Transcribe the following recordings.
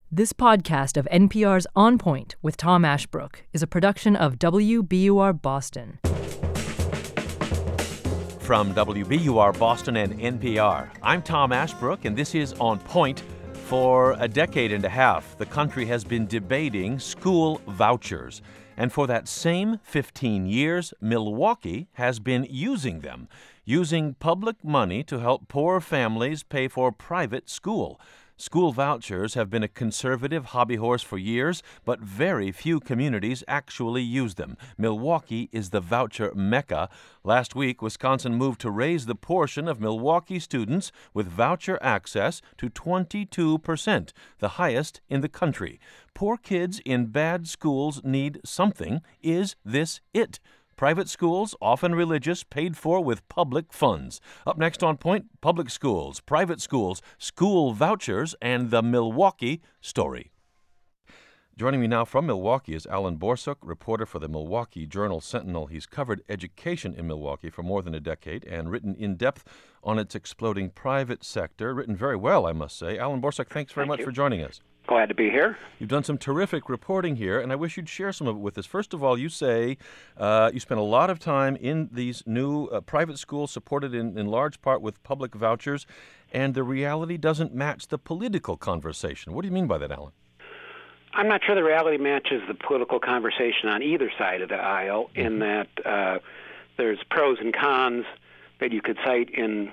This podcast of NPR's On Point with Tom Ashbrook is a production of WBUR Boston. From WBUR Boston and NPR, I'm Tom Ashbrook, and this is On Point. For a decade and a half, the country has been debating school vouchers. And for that same 15 years, Milwaukee has been using them, using public money to help poor families pay for private school. School vouchers have been a conservative hobby horse for years, but very few communities actually use them. Milwaukee is the voucher mecca. Last week, Wisconsin moved to raise the portion of Milwaukee students with voucher access to 22%, the highest in the country. Poor kids in bad schools need something. Is this it? Private schools, often religious, paid for with public funds. Up next on Point, public schools, private schools, school vouchers, and the Milwaukee story. Joining me now from Milwaukee is Alan Borsuk, reporter for the Milwaukee Journal-Sentinel. He's covered education in Milwaukee for more than a decade and written in depth on its exploding private sector. Written very well, I must say. Alan Borsuk, thanks very much for joining us. Glad to be here. You've done some terrific reporting here, and I wish you'd share some of it with us. First of all, you say you spent a lot of time in these new private schools supported in large part with public vouchers, and the reality doesn't match the political conversation. What do you mean by that, Alan? I'm not sure the reality matches the political conversation on either side of the aisle, in that there's pros and cons that you could cite in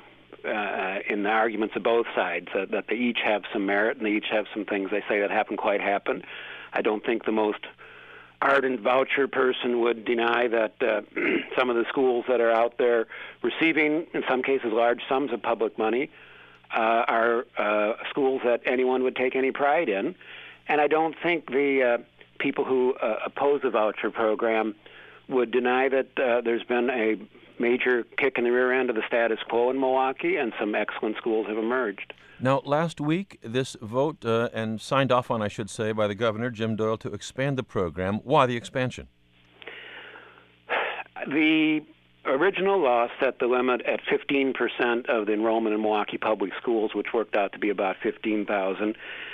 the arguments of both sides, that they each have some merit and they each have some things they say that haven't quite happened. I don't think the most ardent voucher person would deny that some of the schools that are out there receiving, in some cases, large sums of public money are schools that anyone would take any pride in. And I don't think the people who oppose the voucher program would deny that there's been a major kick in the rear end of the status quo in Milwaukee, and some excellent schools have emerged. Now, last week, this vote, and signed off on, I should say, by the governor, Jim Doyle, to expand the program. Why the expansion? The original law set the limit at 15% of the enrollment in Milwaukee public schools, which worked out to be about 15,000.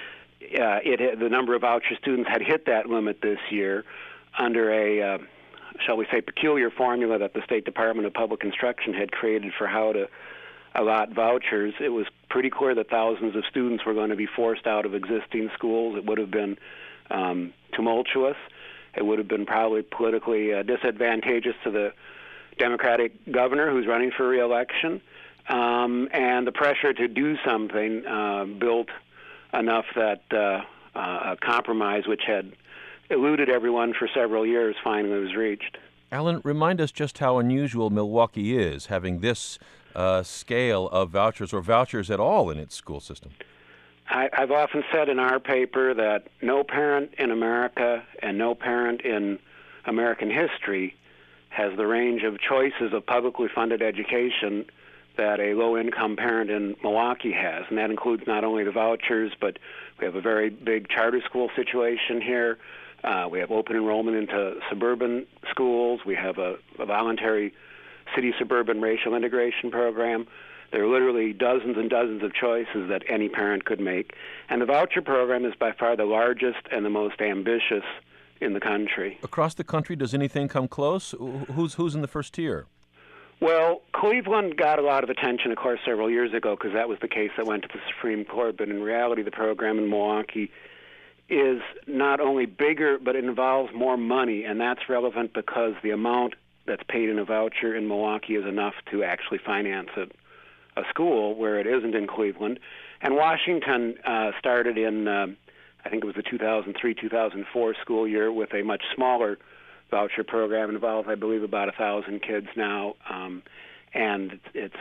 The number of voucher students had hit that limit this year under a shall we say, peculiar formula that the State Department of Public Instruction had created for how to allot vouchers. It was pretty clear that thousands of students were going to be forced out of existing schools. It would have been tumultuous. It would have been probably politically disadvantageous to the Democratic governor who's running for re-election. And the pressure to do something built enough that a compromise, which had eluded everyone for several years, finally was reached. Alan, remind us just how unusual Milwaukee is, having this scale of vouchers, or vouchers at all, in its school system. I've often said in our paper that no parent in America and no parent in American history has the range of choices of publicly funded education that a low-income parent in Milwaukee has, and that includes not only the vouchers, but we have a very big charter school situation here. We have open enrollment into suburban schools. We have a voluntary city-suburban racial integration program. There are literally dozens and dozens of choices that any parent could make. And the voucher program is by far the largest and the most ambitious in the country. Across the country, does anything come close? Who's in the first tier? Well, Cleveland got a lot of attention, of course, several years ago, because that was the case that went to the Supreme Court. But in reality, the program in Milwaukee is not only bigger, but it involves more money, and that's relevant because the amount that's paid in a voucher in Milwaukee is enough to actually finance a school, where it isn't in Cleveland. And Washington started in, I think it was the 2003-2004 school year, with a much smaller voucher program. It involves, I believe, about 1,000 kids now, and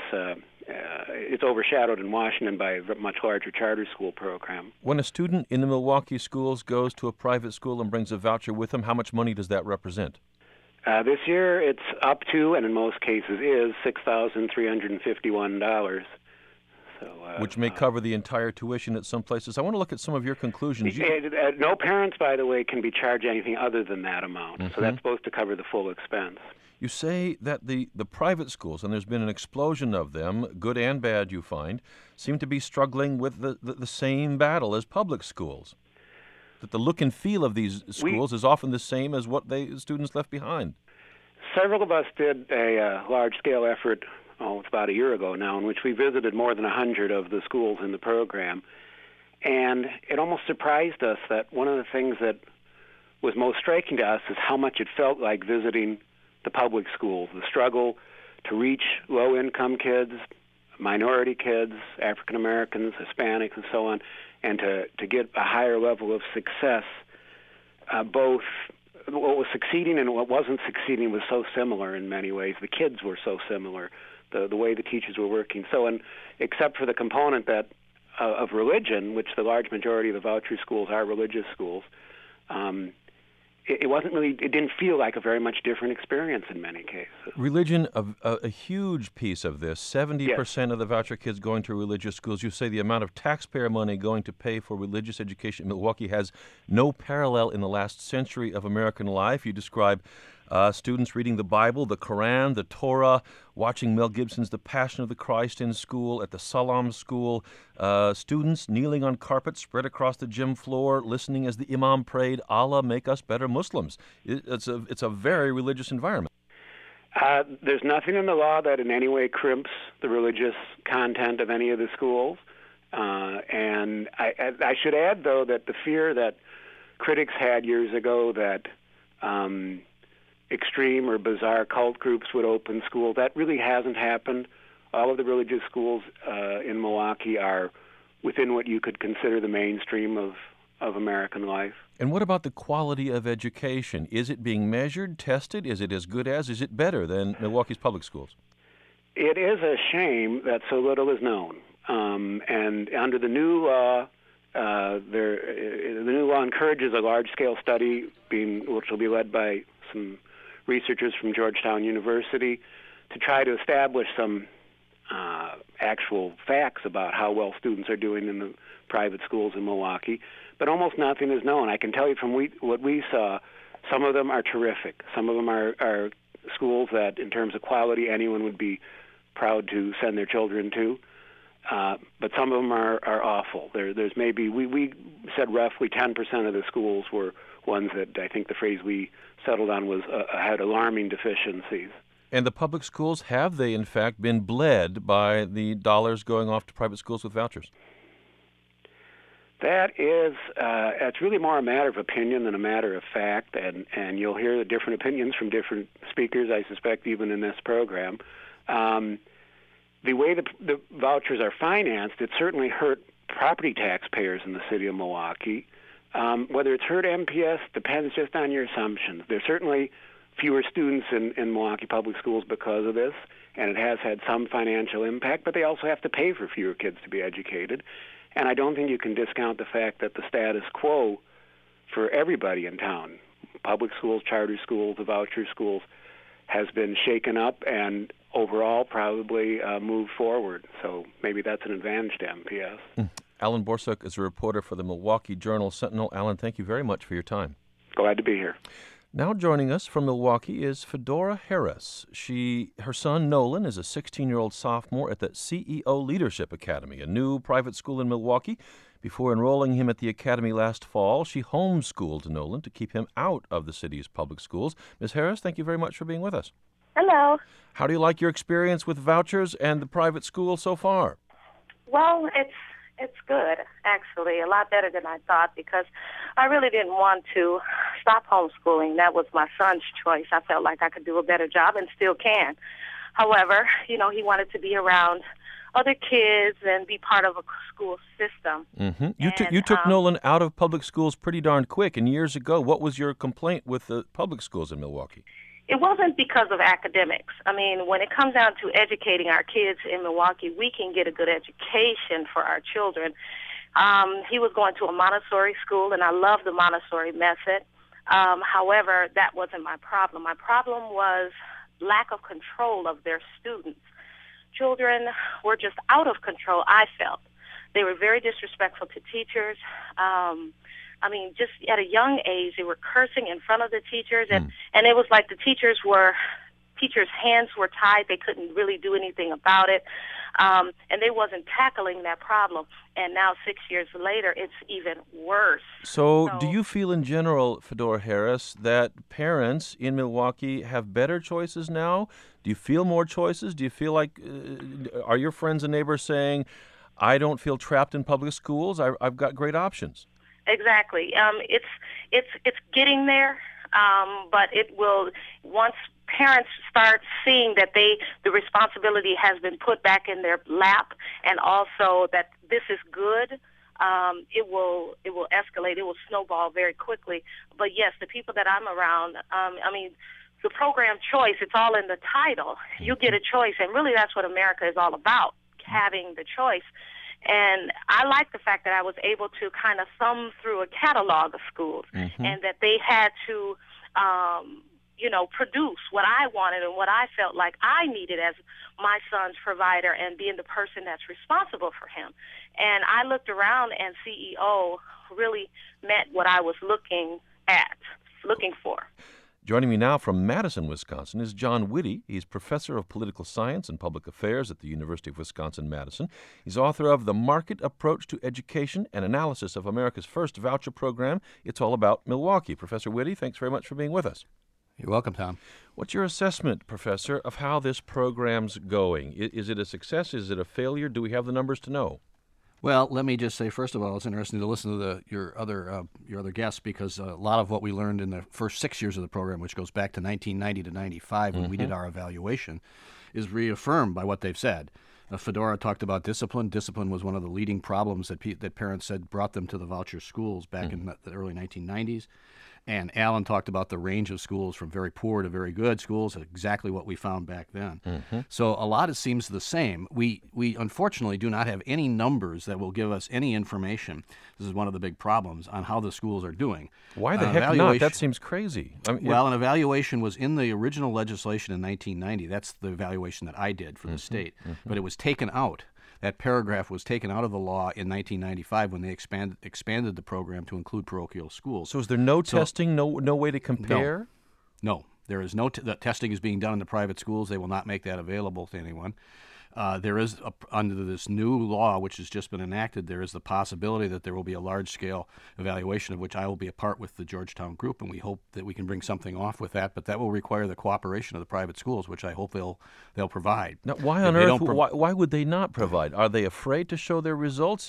it's overshadowed in Washington by a much larger charter school program. When a student in the Milwaukee schools goes to a private school and brings a voucher with them, how much money does that represent? This year it's up to, and in most cases is, $6,351. Which may cover the entire tuition at some places. I want to look at some of your conclusions. No parents, by the way, can be charged anything other than that amount. Mm-hmm. So that's supposed to cover the full expense. You say that the private schools, and there's been an explosion of them, good and bad, you find, seem to be struggling with the same battle as public schools. That the look and feel of these schools is often the same as what students left behind. Several of us did a large-scale effort, it's about a year ago now, in which we visited more than 100 of the schools in the program. And it almost surprised us that one of the things that was most striking to us is how much it felt like visiting the public schools, the struggle to reach low-income kids, minority kids, African Americans, Hispanics, and so on, and to get a higher level of success. Both what was succeeding and what wasn't succeeding was so similar in many ways. The kids were so similar, the way the teachers were working. So, and except for the component that of religion, which the large majority of the voucher schools are religious schools, it didn't feel like a very much different experience in many cases. Religion, a huge piece of this. 70% of the voucher kids going to religious schools. You say the amount of taxpayer money going to pay for religious education in Milwaukee has no parallel in the last century of American life. You describe students reading the Bible, the Quran, the Torah, watching Mel Gibson's The Passion of the Christ in school, at the Salam school, students kneeling on carpet spread across the gym floor, listening as the imam prayed, Allah, make us better Muslims. It's a very religious environment. There's nothing in the law that in any way crimps the religious content of any of the schools. And I should add, though, that the fear that critics had years ago that extreme or bizarre cult groups would open schools, that really hasn't happened. All of the religious schools in Milwaukee are within what you could consider the mainstream of American life. And what about the quality of education? Is it being measured, tested? Is it as good as? Is it better than Milwaukee's public schools? It is a shame that so little is known. And under the new law, the new law encourages a large-scale study which will be led by some researchers from Georgetown University to try to establish some actual facts about how well students are doing in the private schools in Milwaukee. But almost nothing is known. I can tell you from what we saw, some of them are terrific. Some of them are schools that, in terms of quality, anyone would be proud to send their children to. But some of them are awful. There's maybe, we said roughly 10% of the schools were ones that I think the phrase we settled on was had alarming deficiencies. And the public schools, have they in fact been bled by the dollars going off to private schools with vouchers? That is, it's really more a matter of opinion than a matter of fact, and you'll hear the different opinions from different speakers, I suspect, even in this program. The way the vouchers are financed, it certainly hurt property taxpayers in the city of Milwaukee. Whether it's hurt MPS depends just on your assumptions. There's certainly fewer students in Milwaukee public schools because of this, and it has had some financial impact, but they also have to pay for fewer kids to be educated. And I don't think you can discount the fact that the status quo for everybody in town, public schools, charter schools, the voucher schools, has been shaken up and overall probably moved forward. So maybe that's an advantage to MPS. Alan Borsuk is a reporter for the Milwaukee Journal-Sentinel. Alan, thank you very much for your time. Glad to be here. Now joining us from Milwaukee is Fedora Harris. Her son Nolan is a 16-year-old sophomore at the CEO Leadership Academy, a new private school in Milwaukee. Before enrolling him at the academy last fall, she homeschooled Nolan to keep him out of the city's public schools. Ms. Harris, thank you very much for being with us. Hello. How do you like your experience with vouchers and the private school so far? Well, it's good, actually, a lot better than I thought, because I really didn't want to stop homeschooling. That was my son's choice. I felt like I could do a better job and still can. However, he wanted to be around other kids and be part of a school system. Mm-hmm. You took Nolan out of public schools pretty darn quick, and years ago, what was your complaint with the public schools in Milwaukee? It wasn't because of academics. I mean, when it comes down to educating our kids in Milwaukee, we can get a good education for our children. He was going to a Montessori school, and I love the Montessori method. However, that wasn't my problem. My problem was lack of control of their students. Children were just out of control, I felt. They were very disrespectful to teachers. Just at a young age, they were cursing in front of the teachers, and it was like the teachers were teachers' hands were tied. They couldn't really do anything about it. And they wasn't tackling that problem. And now 6 years later, it's even worse. So do you feel in general, Fedora Harris, that parents in Milwaukee have better choices now? Do you feel more choices? Do you feel like, are your friends and neighbors saying, I don't feel trapped in public schools, I've got great options? Exactly. It's getting there, but it will, once parents start seeing that the responsibility has been put back in their lap, and also that this is good, it will escalate. It will snowball very quickly. But yes, the people that I'm around, the program choice, it's all in the title. You get a choice, and really that's what America is all about, having the choice. And I like the fact that I was able to kind of thumb through a catalog of schools, and that they had to, produce what I wanted and what I felt like I needed as my son's provider and being the person that's responsible for him. And I looked around, and CEO really met what I was looking for. Joining me now from Madison, Wisconsin, is John Witte. He's professor of political science and public affairs at the University of Wisconsin-Madison. He's author of The Market Approach to Education, an analysis of America's first voucher program. It's all about Milwaukee. Professor Witte, thanks very much for being with us. You're welcome, Tom. What's your assessment, Professor, of how this program's going? Is it a success? Is it a failure? Do we have the numbers to know? Well, let me just say, first of all, it's interesting to listen to your other guests, because a lot of what we learned in the first 6 years of the program, which goes back to 1990 to 95 when we did our evaluation, is reaffirmed by what they've said. Fedora talked about discipline. Discipline was one of the leading problems that parents said brought them to the voucher schools back in the early 1990s. And Alan talked about the range of schools from very poor to very good schools, exactly what we found back then. So a lot, it seems the same. We unfortunately do not have any numbers that will give us any information. This is one of the big problems on how the schools are doing. Why the heck not? That seems crazy. An evaluation was in the original legislation in 1990. That's the evaluation that I did for the state. But it was taken out. That paragraph was taken out of the law in 1995 when they expanded the program to include parochial schools. So is there no testing, no way to compare? No. There is no the testing is being done in the private schools. They will not make that available to anyone. There is, under this new law, which has just been enacted, there is the possibility that there will be a large-scale evaluation of which I will be a part with the Georgetown group, and we hope that we can bring something off with that. But that will require the cooperation of the private schools, which I hope they'll provide. Now, why on earth? Why would they not provide? Are they afraid to show their results?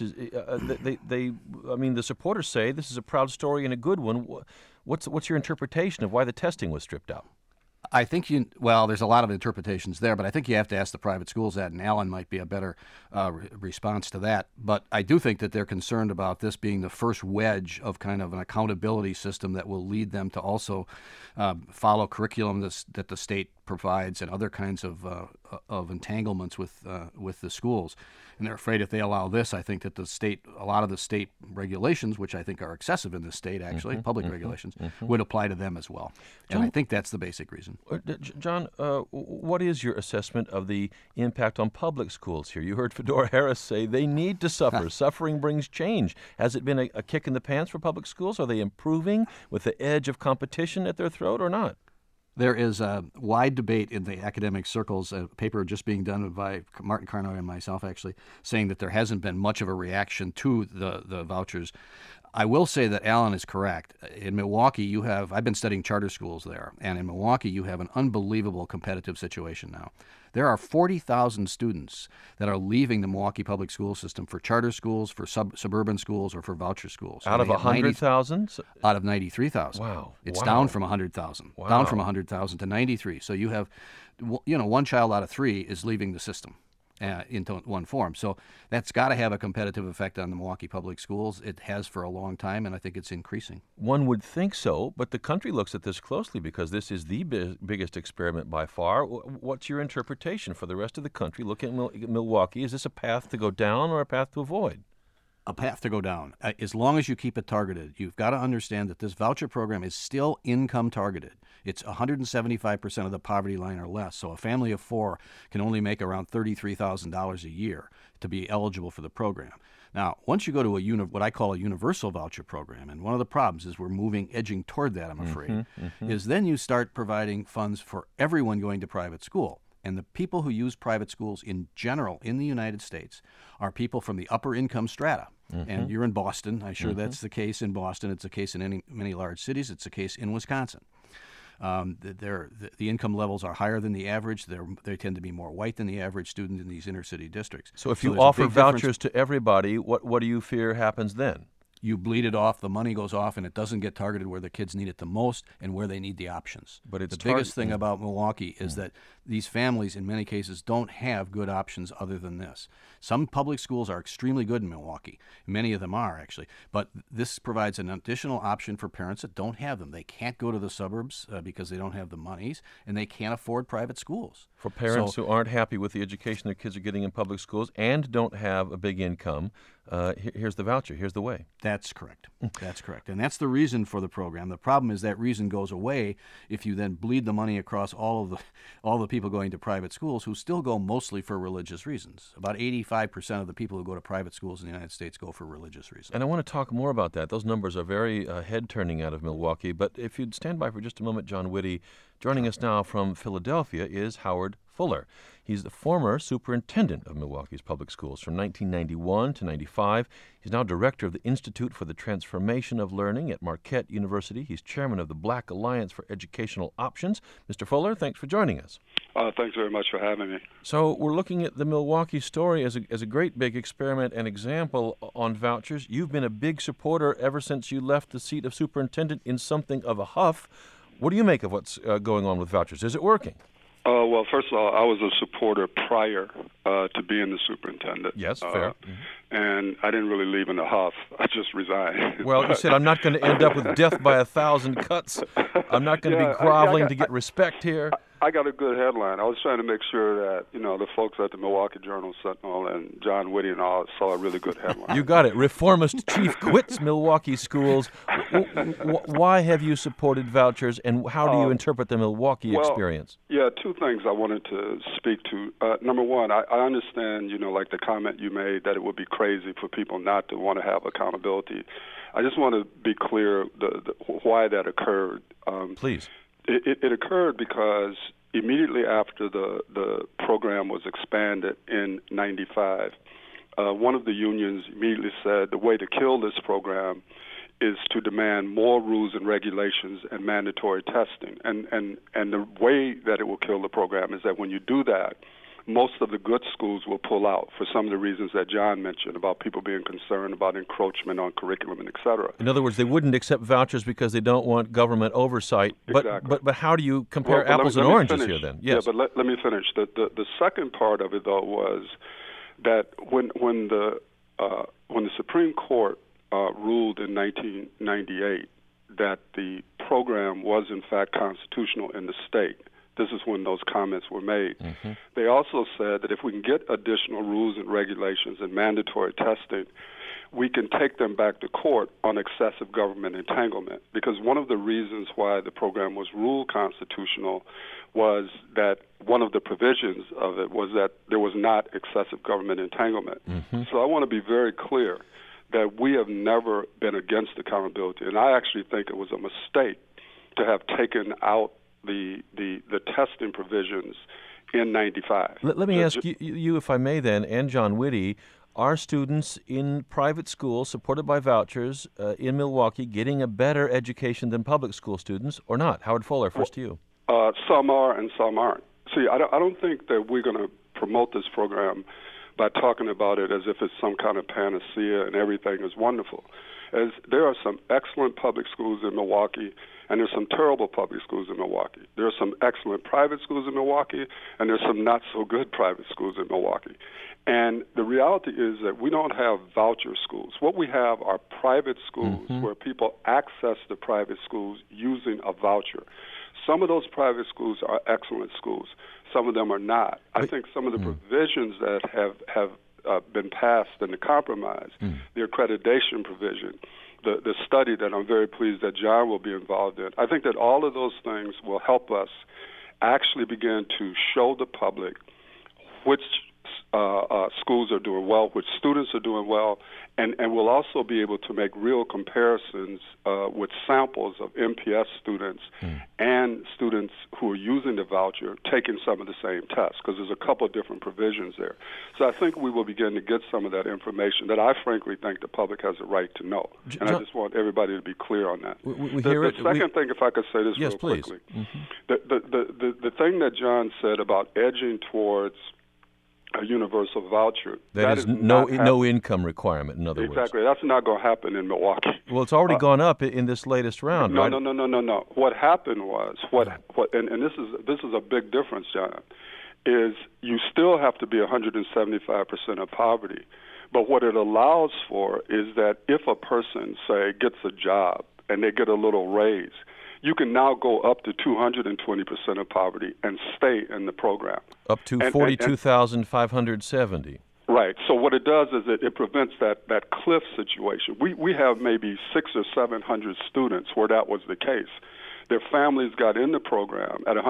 The supporters say this is a proud story and a good one. What's your interpretation of why the testing was stripped out? I think there's a lot of interpretations there, but I think you have to ask the private schools that, and Alan might be a better response to that. But I do think that they're concerned about this being the first wedge of kind of an accountability system that will lead them to also follow curriculum that the state provides and other kinds of entanglements with the schools. And they're afraid if they allow this, I think that a lot of the state regulations, which I think are excessive in this state, actually, public regulations, would apply to them as well. And I think that's the basic reason. John, what is your assessment of the impact on public schools here? You heard Fedora Harris say they need to suffer. Suffering brings change. Has it been a kick in the pants for public schools? Are they improving with the edge of competition at their throat or not? There is a wide debate in the academic circles, a paper just being done by Martin Carnoy and myself, actually, saying that there hasn't been much of a reaction to the vouchers. I will say that Alan is correct. In Milwaukee, I've been studying charter schools there, and in Milwaukee, you have an unbelievable competitive situation now. There are 40,000 students that are leaving the Milwaukee public school system for charter schools, for suburban schools, or for voucher schools. Out of 100,000? Out of 93,000. Wow. It's down from 100,000. Wow. Down from 100,000 to 93. So you have, one child out of three is leaving the system into one form. So that's got to have a competitive effect on the Milwaukee public schools. It has for a long time, and I think it's increasing. One would think so, but the country looks at this closely because this is the biggest experiment by far. What's your interpretation for the rest of the country looking at Milwaukee? Is this a path to go down or a path to avoid? A path to go down. As long as you keep it targeted, you've got to understand that this voucher program is still income targeted. It's 175% of the poverty line or less. So a family of four can only make around $33,000 a year to be eligible for the program. Now, once you go to what I call a universal voucher program, and one of the problems is we're edging toward that, I'm afraid, is then you start providing funds for everyone going to private school. And the people who use private schools in general in the United States are people from the upper income strata. And you're in Boston. I'm sure that's the case in Boston. It's the case in many large cities. It's the case in Wisconsin. The income levels are higher than the average. They tend to be more white than the average student in these inner city districts. So if you offer vouchers to everybody, what do you fear happens then? You bleed it off, the money goes off, and it doesn't get targeted where the kids need it the most and where they need the options. But it's the biggest thing about Milwaukee is that these families, in many cases, don't have good options other than this. Some public schools are extremely good in Milwaukee. Many of them are, actually. But this provides an additional option for parents that don't have them. They can't go to the suburbs because they don't have the monies, and they can't afford private schools. For parents who aren't happy with the education their kids are getting in public schools and don't have a big income, here's the voucher. Here's the way. That's correct. That's correct. And that's the reason for the program. The problem is that reason goes away if you then bleed the money across all the people going to private schools who still go mostly for religious reasons. About 85% of the people who go to private schools in the United States go for religious reasons. And I want to talk more about that. Those numbers are very head-turning out of Milwaukee. But if you'd stand by for just a moment, John Witte, joining us now from Philadelphia is Howard Fuller. He's the former superintendent of Milwaukee's public schools from 1991 to 95. He's now director of the Institute for the Transformation of Learning at Marquette University. He's chairman of the Black Alliance for Educational Options. Mr. Fuller, thanks for joining us. Thanks very much for having me. So we're looking at the Milwaukee story as a great big experiment and example on vouchers. You've been a big supporter ever since you left the seat of superintendent in something of a huff. What do you make of what's going on with vouchers? Is it working? Well, first of all, I was a supporter prior to being the superintendent. Yes, fair. And I didn't really leave in a huff. I just resigned. Well, you said, I'm not going to end up with death by 1,000 cuts. I'm not going to be groveling to get respect here. I got a good headline. I was trying to make sure that, the folks at the Milwaukee Journal-Sentinel and John Witte and all saw a really good headline. You got it. Reformist chief quits Milwaukee schools. Why have you supported vouchers, and how do you interpret the Milwaukee experience? Yeah, two things I wanted to speak to. Number one, I understand, like the comment you made that it would be crazy for people not to want to have accountability. I just want to be clear why that occurred. Please. It occurred because immediately after the program was expanded in 95, one of the unions immediately said the way to kill this program is to demand more rules and regulations and mandatory testing. And the way that it will kill the program is that when you do that, most of the good schools will pull out for some of the reasons that John mentioned about people being concerned about encroachment on curriculum and et cetera. In other words, they wouldn't accept vouchers because they don't want government oversight. Exactly. But how do you compare apples and oranges here then? Yes. Yeah, but let me finish. The second part of it, though, was that when the Supreme Court ruled in 1998 that the program was in fact constitutional in the state, this is when those comments were made. They also said that if we can get additional rules and regulations and mandatory testing, we can take them back to court on excessive government entanglement. Because one of the reasons why the program was ruled constitutional was that one of the provisions of it was that there was not excessive government entanglement. So I want to be very clear that we have never been against accountability. And I actually think it was a mistake to have taken out the testing provisions in 95. Let me ask you, if I may then, and John Witte, are students in private schools supported by vouchers in Milwaukee getting a better education than public school students or not? Howard Fuller, first to you. Some are and some aren't. See, I don't think that we're going to promote this program by talking about it as if it's some kind of panacea and everything is wonderful. As there are some excellent public schools in Milwaukee, and there's some terrible public schools in Milwaukee. There are some excellent private schools in Milwaukee, and there's some not-so-good private schools in Milwaukee. And the reality is that we don't have voucher schools. What we have are private schools where people access the private schools using a voucher. Some of those private schools are excellent schools. Some of them are not. I think some of the provisions that have been passed in the compromise, the accreditation provision, the study that I'm very pleased that John will be involved in, I think that all of those things will help us actually begin to show the public which schools are doing well, which students are doing well, and we'll also be able to make real comparisons with samples of MPS students and students who are using the voucher taking some of the same tests, because there's a couple of different provisions there. So I think we will begin to get some of that information that I frankly think the public has a right to know. And I just want everybody to be clear on that. The second thing, if I could say this real quickly, the thing that John said about edging towards a universal voucher. That is no income requirement, in other words. Exactly. That's not going to happen in Milwaukee. Well, it's already gone up in this latest round, right? No. What happened was, and this is a big difference, John, is you still have to be 175% of poverty. But what it allows for is that if a person, say, gets a job and they get a little raise, you can now go up to 220% of poverty and stay in the program. Up to 42,570. Right. So what it does is it prevents that cliff situation. We have maybe 600 or 700 students where that was the case. Their families got in the program at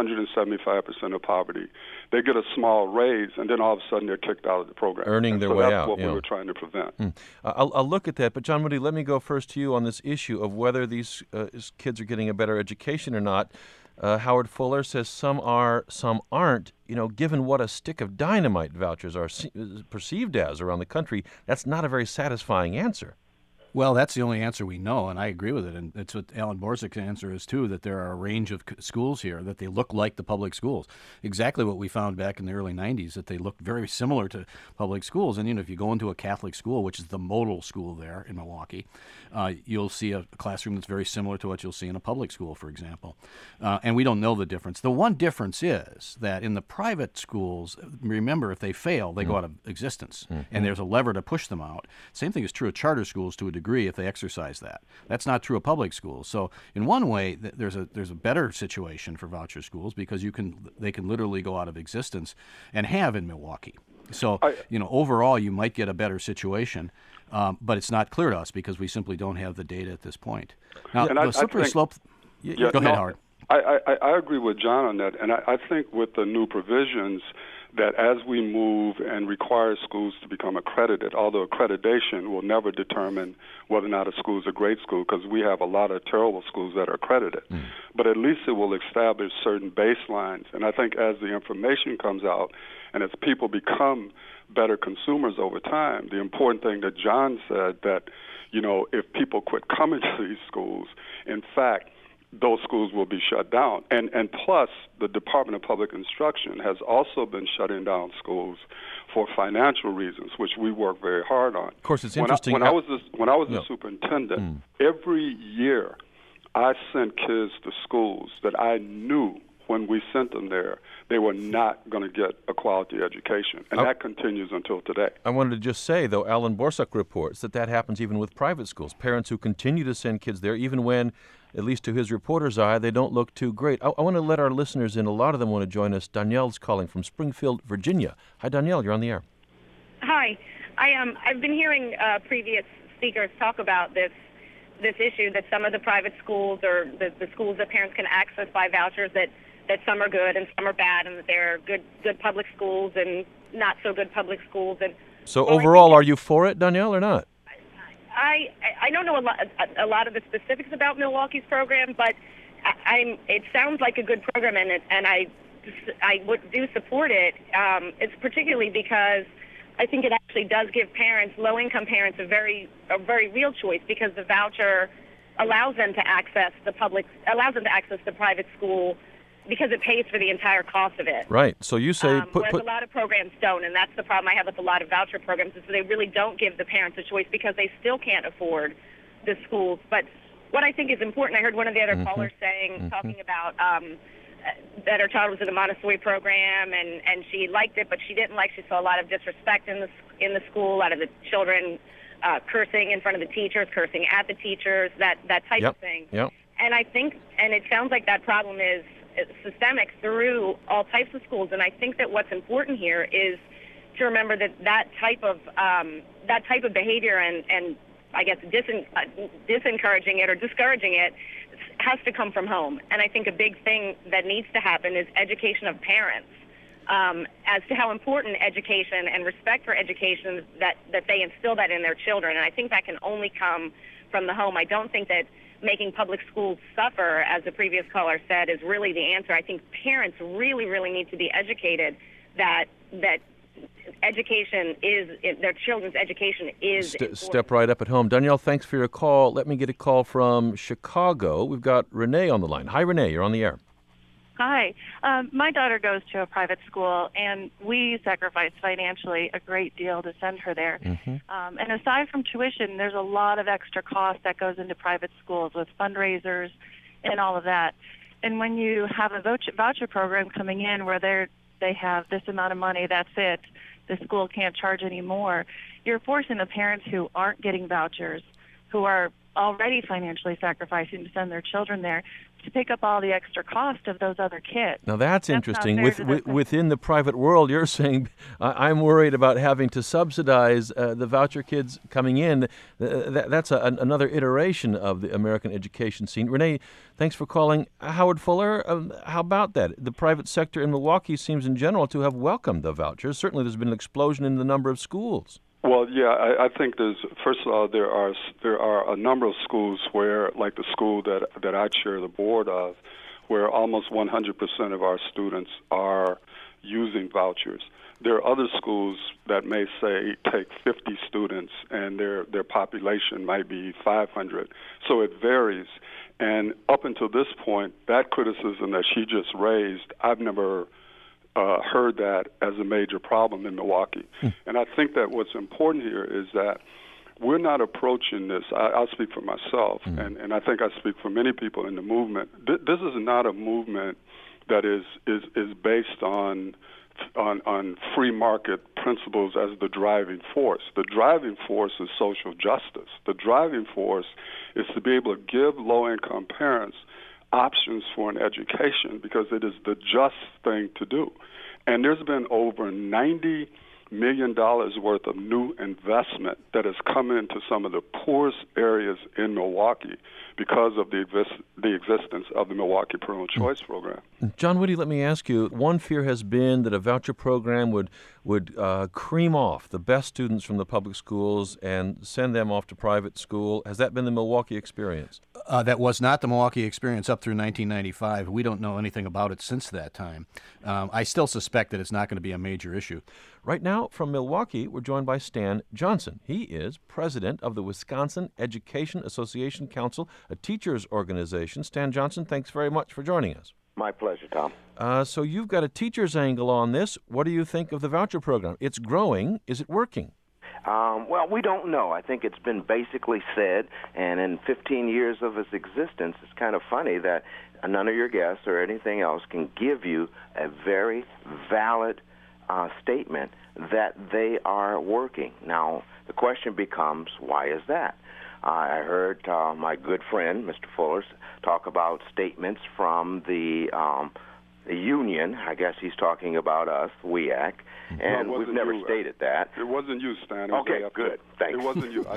175% of poverty. They get a small raise, and then all of a sudden they're kicked out of the program. Earning their way out. That's what we were trying to prevent. I'll look at that. But, John Moody, let me go first to you on this issue of whether these kids are getting a better education or not. Howard Fuller says some are, some aren't. You know, given what a stick of dynamite vouchers are perceived as around the country, that's not a very satisfying answer. Well, that's the only answer we know, and I agree with it. And it's what Alan Borzyk's answer is, too, that there are a range of schools here, that they look like the public schools. Exactly what we found back in the early 90s, that they looked very similar to public schools. And, you know, if you go into a Catholic school, which is the modal school there in Milwaukee, you'll see a classroom that's very similar to what you'll see in a public school, for example. And we don't know the difference. The one difference is that in the private schools, remember, if they fail, they go out of existence. And there's a lever to push them out. Same thing is true of charter schools to a degree if they exercise that. That's not true of public schools. So in one way, there's a better situation for voucher schools because they can literally go out of existence, and have in Milwaukee. So overall, you might get a better situation, but it's not clear to us because we simply don't have the data at this point. Now, the slippery slope. Go ahead, Howard. I agree with John on that, and I think with the new provisions that as we move and require schools to become accredited, although accreditation will never determine whether or not a school is a great school, because we have a lot of terrible schools that are accredited, but at least it will establish certain baselines. And I think as the information comes out and as people become better consumers over time, the important thing that John said, that, if people quit coming to these schools, in fact, those schools will be shut down. And plus, the Department of Public Instruction has also been shutting down schools for financial reasons, which we work very hard on. Of course, it's interesting. When I was a superintendent, every year I sent kids to schools that I knew when we sent them there, they were not going to get a quality education. And that continues until today. I wanted to just say, though, Alan Borzych reports that happens even with private schools. Parents who continue to send kids there, even when, at least to his reporter's eye, they don't look too great. I want to let our listeners in. A lot of them want to join us. Danielle's calling from Springfield, Virginia. Hi, Danielle. You're on the air. Hi. I've been hearing previous speakers talk about this issue that some of the private schools or the schools that parents can access by vouchers, that some are good and some are bad, and that there are good public schools and not so good public schools. And so overall, are you for it, Danielle, or not? I don't know a lot of the specifics about Milwaukee's program, but it sounds like a good program, and I do support it. It's particularly because I think it actually does give parents, low-income parents, a very real choice, because the voucher allows them to access the private school, because it pays for the entire cost of it. Right. So you say whereas a lot of programs don't, and that's the problem I have with a lot of voucher programs, is that they really don't give the parents a choice because they still can't afford the schools. But what I think is important, I heard one of the other callers talking about that her child was in a Montessori program and she liked it, but she didn't like. She saw a lot of disrespect in the school, a lot of the children cursing in front of the teachers, cursing at the teachers, that type of thing. Yep. And I think, and it sounds like that problem is systemic through all types of schools, and I think that what's important here is to remember that type of behavior and I guess disencouraging it or discouraging it has to come from home. And I think a big thing that needs to happen is education of parents as to how important education and respect for education that they instill that in their children. And I think that can only come from the home. I don't think that making public schools suffer, as the previous caller said, is really the answer. I think parents really, really need to be educated that education is, their children's education is Step right up at home. Danielle, thanks for your call. Let me get a call from Chicago. We've got Renee on the line. Hi, Renee. You're on the air. Hi. My daughter goes to a private school, and we sacrifice financially a great deal to send her there. Mm-hmm. And aside from tuition, there's a lot of extra cost that goes into private schools with fundraisers and all of that. And when you have a voucher program coming in where they have this amount of money, that's it, the school can't charge any more, you're forcing the parents who aren't getting vouchers, who are already financially sacrificing to send their children there, to pick up all the extra cost of those other kids. Now that's interesting. Within the private world, you're saying, I'm worried about having to subsidize the voucher kids coming in. That's another iteration of the American education scene. Renee, thanks for calling. Howard Fuller, how about that? The private sector in Milwaukee seems in general to have welcomed the vouchers. Certainly there's been an explosion in the number of schools. Well, yeah, I think first of all, there are a number of schools where, like the school that I chair the board of, where almost 100% of our students are using vouchers. There are other schools that may say take 50 students and their population might be 500. So it varies. And up until this point, that criticism that she just raised, I've never heard that as a major problem in Milwaukee. And I think that what's important here is that we're not approaching this. I'll speak for myself, and I think I speak for many people in the movement. This is not a movement that is based on free market principles as the driving force. The driving force is social justice. The driving force is to be able to give low-income parents options for an education because it is the just thing to do. And there's been over $90 million worth of new investment that has come into some of the poorest areas in Milwaukee because of the existence of the Milwaukee Parental Choice Program. John Witte, let me ask you, one fear has been that a voucher program would cream off the best students from the public schools and send them off to private school. Has that been the Milwaukee experience? That was not the Milwaukee experience up through 1995. We don't know anything about it since that time. I still suspect that it's not going to be a major issue. Right now, from Milwaukee, we're joined by Stan Johnson. He is president of the Wisconsin Education Association Council, a teachers organization. Stan Johnson, thanks very much for joining us. My pleasure, Tom. So you've got a teacher's angle on this. What do you think of the voucher program? It's growing. Is it working? Well, we don't know. I think it's been basically said, and in 15 years of its existence, it's kind of funny that none of your guests or anything else can give you a very valid statement that they are working. Now, the question becomes, why is that? I heard my good friend, Mr. Fuller, talk about statements from the union. I guess he's talking about us, WEAC, and we've never stated that. It wasn't you, Stan. Okay, good. Thanks. It wasn't you.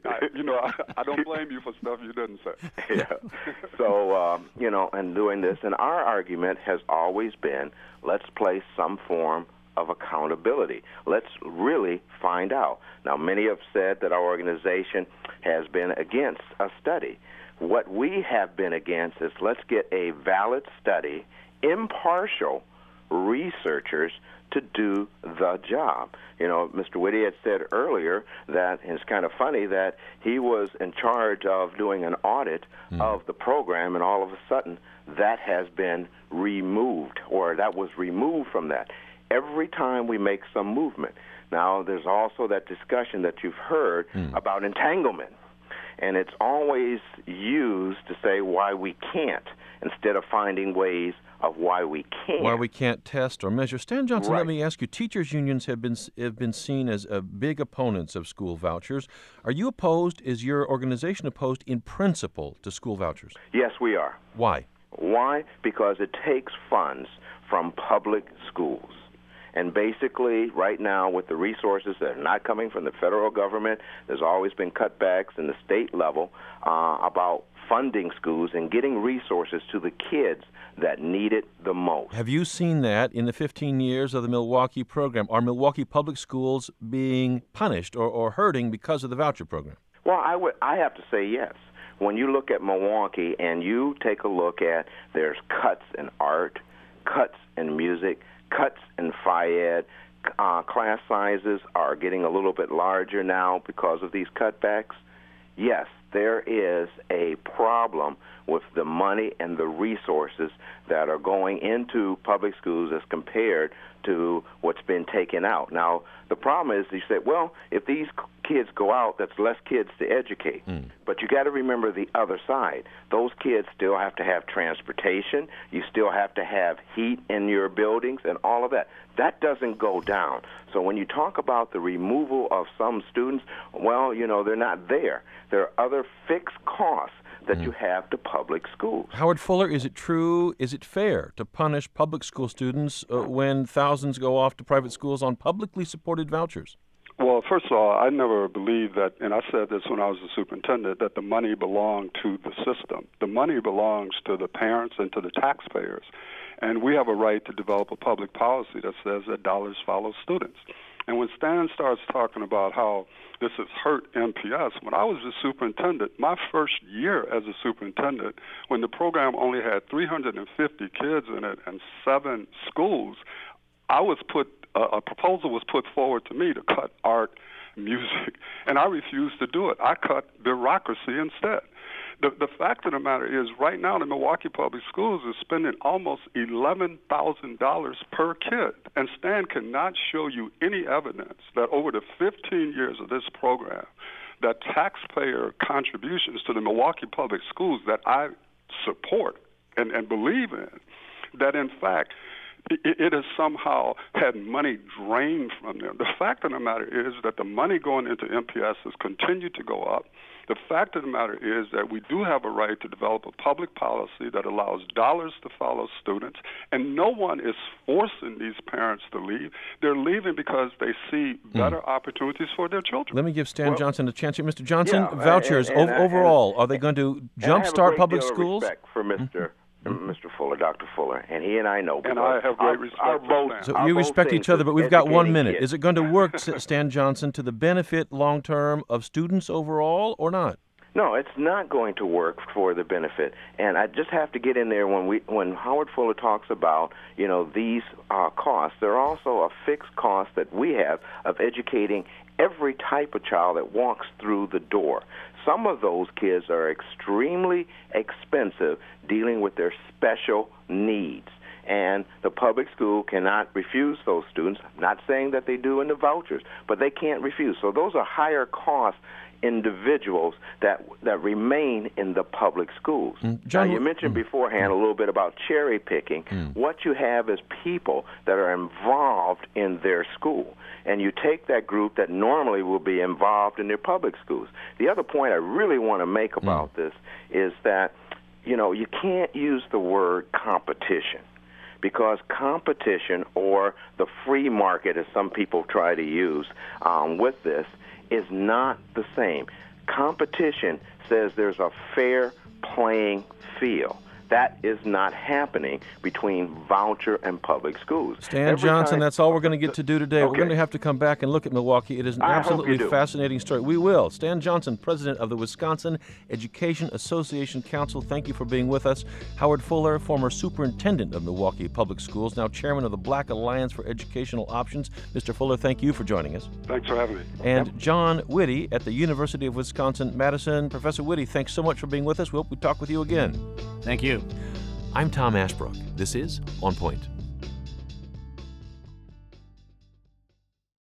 I don't blame you for stuff you didn't say. Yeah. So, and doing this, and our argument has always been, let's place some form of accountability. Let's really find out. Now, many have said that our organization has been against a study. What we have been against is let's get a valid study, impartial researchers to do the job. You know, Mr. Witte had said earlier that, and it's kind of funny, that he was in charge of doing an audit of the program, and all of a sudden that has been removed, or that was removed from that. Every time we make some movement. Now, there's also that discussion that you've heard about entanglement, and it's always used to say why we can't instead of finding ways of why we can. Why we can't test or measure. Stan Johnson, Right. Let me ask you, teachers' unions have been seen as big opponents of school vouchers. Are you opposed, is your organization opposed in principle to school vouchers? Yes, we are. Why? Why? Because it takes funds from public schools. And basically, right now, with the resources that are not coming from the federal government, there's always been cutbacks in the state level about funding schools and getting resources to the kids that need it the most. Have you seen that in the 15 years of the Milwaukee program? Are Milwaukee public schools being punished or hurting because of the voucher program? Well, I have to say yes. When you look at Milwaukee and you take a look at, there's cuts in art, cuts in music, cuts in Phi-Ed, class sizes are getting a little bit larger now because of these cutbacks. Yes, there is a problem with the money and the resources that are going into public schools as compared to what's been taken out. Now, the problem is, you say, well, if these kids go out, that's less kids to educate. But you got to remember the other side. Those kids still have to have transportation. You still have to have heat in your buildings and all of that. That doesn't go down. So when you talk about the removal of some students, well, you know, they're not there. There are other fixed costs that you have to public schools. Howard Fuller, is it true, is it fair to punish public school students when thousands go off to private schools on publicly supported vouchers? Well, first of all, I never believed that, and I said this when I was the superintendent, that the money belonged to the system. The money belongs to the parents and to the taxpayers. And we have a right to develop a public policy that says that dollars follow students. And when Stan starts talking about how this has hurt MPS, when I was the superintendent, my first year as a superintendent, when the program only had 350 kids in it and 7 schools, a proposal was put forward to me to cut art, music, and I refused to do it. I cut bureaucracy instead. The fact of the matter is, right now, the Milwaukee Public Schools is spending almost $11,000 per kid. And Stan cannot show you any evidence that over the 15 years of this program, that taxpayer contributions to the Milwaukee Public Schools that I support and believe in, that in fact, it has somehow had money drained from them. The fact of the matter is that the money going into MPS has continued to go up. The fact of the matter is that we do have a right to develop a public policy that allows dollars to follow students, and no one is forcing these parents to leave. They're leaving because they see better opportunities for their children. Let me give Stan Johnson a chance here. Mr. Johnson, vouchers, overall, are they going to jumpstart public schools? I have a great deal of respect for Mr. Fuller, Dr. Fuller, and he and I know. And I have great respect for Stan. So you respect each other, but we've got 1 minute. Is it going to work, Stan Johnson, to the benefit long-term of students overall or not? No, it's not going to work for the benefit. And I just have to get in there when Howard Fuller talks about, you know, these costs. There are also a fixed cost that we have of educating every type of child that walks through the door. Some of those kids are extremely expensive dealing with their special needs. And the public school cannot refuse those students. I'm not saying that they do in the vouchers, but they can't refuse. So those are higher cost individuals that remain in the public schools. John, now, you mentioned beforehand a little bit about cherry picking. What you have is people that are involved in their school, and you take that group that normally will be involved in their public schools. The other point I really want to make about this is that, you know, you can't use the word competition, because competition, or the free market as some people try to use with this, is not the same. Competition says there's a fair playing field. That is not happening between voucher and public schools. Stan Johnson, that's all we're going to get to do today. Okay. We're going to have to come back and look at Milwaukee. It is an absolutely fascinating story. We will. Stan Johnson, president of the Wisconsin Education Association Council, thank you for being with us. Howard Fuller, former superintendent of Milwaukee Public Schools, now chairman of the Black Alliance for Educational Options. Mr. Fuller, thank you for joining us. Thanks for having me. And John Witte at the University of Wisconsin-Madison. Professor Witte, thanks so much for being with us. We hope we talk with you again. Thank you. I'm Tom Ashbrook. This is On Point.